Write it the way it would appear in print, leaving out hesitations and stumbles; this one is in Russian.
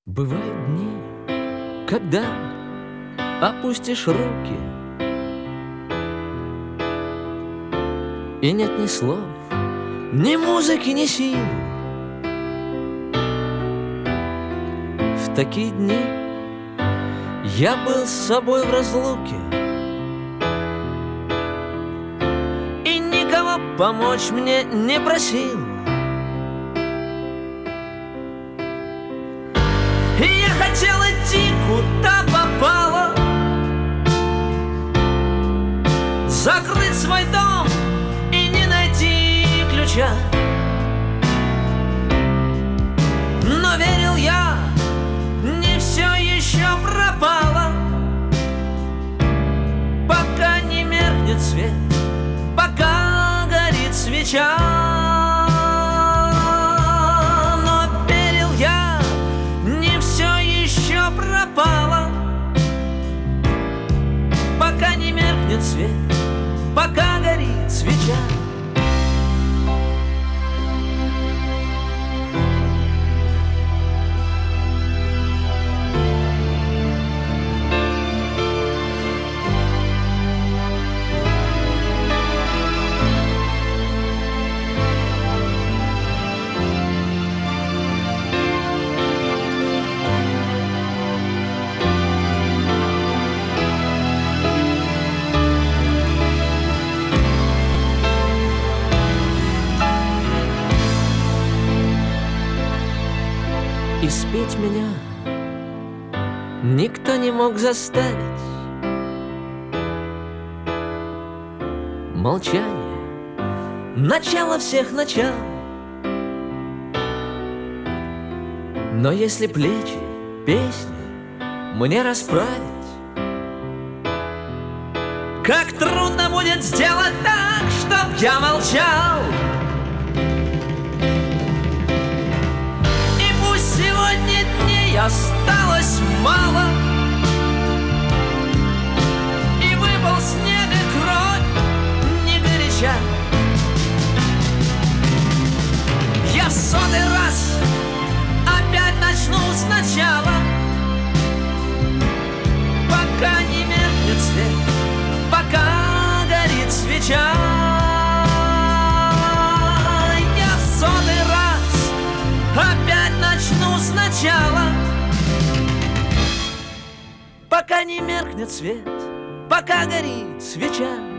Бывают дни, когда опустишь руки, и нет ни слов, ни музыки, ни сил. В такие дни я был с собой в разлуке и никого помочь мне не просил. И я хотел идти куда попало, закрыть свой дом и не найти ключа. Но верил я, не все еще пропало, пока не меркнет свет, пока горит свеча. Пропала, пока не меркнет свет, пока горит свеча. И спеть меня никто не мог заставить. Молчание — начало всех начал. Но если плечи песни мне расправить, как трудно будет сделать так, чтоб я молчал. Сегодня дней осталось мало, и выпал снег и кровь не горяча. Я в сотый раз опять начну сначала, пока не меркнет свет, пока горит свеча. Я в сотый раз опять начну сначала, пока не меркнет свет, пока горит свеча.